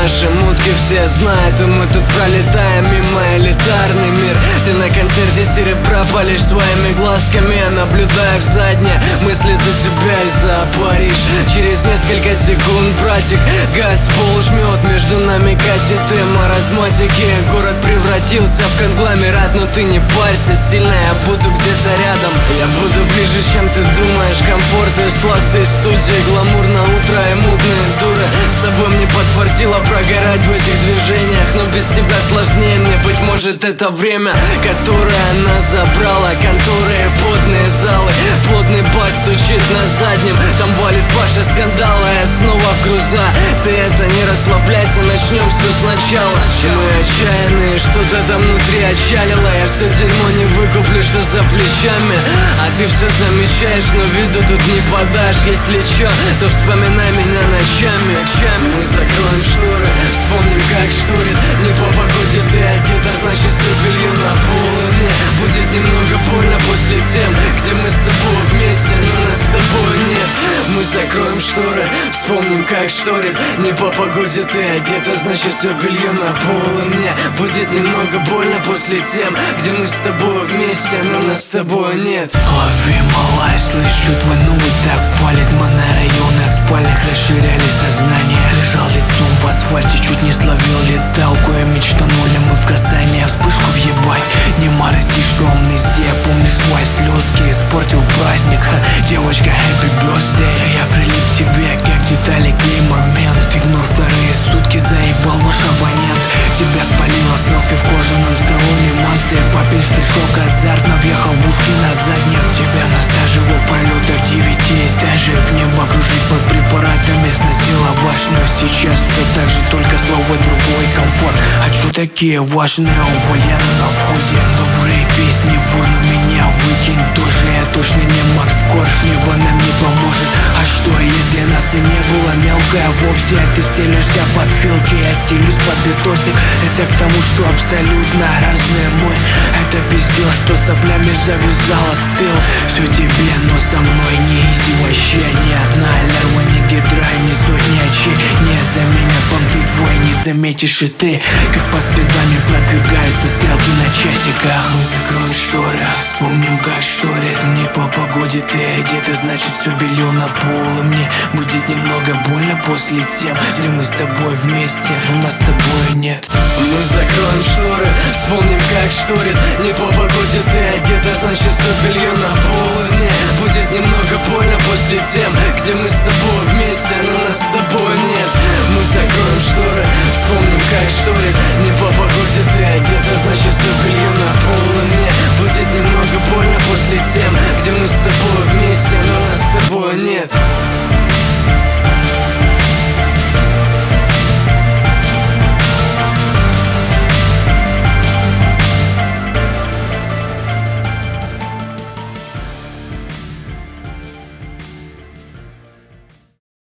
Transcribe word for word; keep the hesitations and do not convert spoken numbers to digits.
наши мутки все знают, и мы тут пролетаем мимо элитарный мир. Ты на концерте серебра палишь своими глазками, наблюдая в заднее мысли за тебя и за Париж. Через несколько секунд, братик, газ в пол жмет, между нами катит и маразматики. Город превратился в конгломерат, но ты не парься сильно, я буду где-то рядом. Я буду ближе, чем ты думаешь. Комфорт из класса, из студии, гламур на утро и мутные дуры. С тобой мне подфартило прогорать в этих движениях, но без тебя сложнее мне, быть может, это время, которое она забрала. Конторы и потные залы, плотный бас стучит на заднем, там валит Паша скандала, я снова в груза. Ты это не расслабляйся, начнем все сначала. Мы отчаянные, что-то там внутри отчалило. Я все дерьмо не выкуплю, что за плечами, а ты все замечаешь, но виду тут не подашь. Если чё, то вспоминай меня ночами. Мы закроем шторы, вспомним, как штурит. Не по погоде ты одета, значит все белье на пол. И мне будет немного больно после тем, где мы с тобой вместе, но нас с тобой нет. Мы закроем шторы, вспомним, как шторит. Не по погоде ты одета, значит все белье на пол. И мне будет немного больно после тем, где мы с тобой вместе, но нас с тобой нет. Лови, малай, слышу твой новый так палит. Мы на районах спальных расширяли сознание. Лежал лицом в асфальте, чуть не словил леталку. Я мечтанули мы в касание, вспышку въебать. Не моросишь до амнезия, помнишь свои слезки. Испортил праздник, ха, девочка, happy birthday. Я прилип к тебе, как детали клей момент. Игнор вторые сутки, заебал ваш абонент. Тебя спалило селфи в кожаном салоне Мазды. Папин штришок азартно въехал в ушки на заднем. Тебя насаживал в пролетах девятиэтажек. В небо кружить под препаратами, сносила башню. Сейчас все так же, только слово другой комфорт. А чё такие важные увольяны на входе? Добрые песни в урну меня выкинь тоже. Я точно не Макс Корж, небо нам не поможет. А что, если нас и не было, мелкая вовсе? Ты стелишься под филки, я стелюсь под битосик. Это к тому, что абсолютно разные мы. Это пиздёж, что соплями завязала стыл. Все тебе, но со мной не изи вообще. Ни одна лярва, ни гидра, ни сотни очей не заменят понты твой, не заметишь и ты. Как по спидами продвигаются стрелки на часиках. Мы закроем шторы, вспомним, как шторит. Не по погоде ты одета, значит все белье на пол. И мне будет немного больно после тем, где мы с тобой вместе, но нас с тобой нет. Мы закроем шторы, вспомним, как шторит. Не по погоде ты одета, значит все белье на пол. И мне будет немного больно после тем, где мы с тобой вместе, но нас с тобой нет. Мы закроем шторы, вспомним, как шторит. Не по погоде ты одета, значит все белье на пол. И мне будет немного больно после тем, где мы с тобой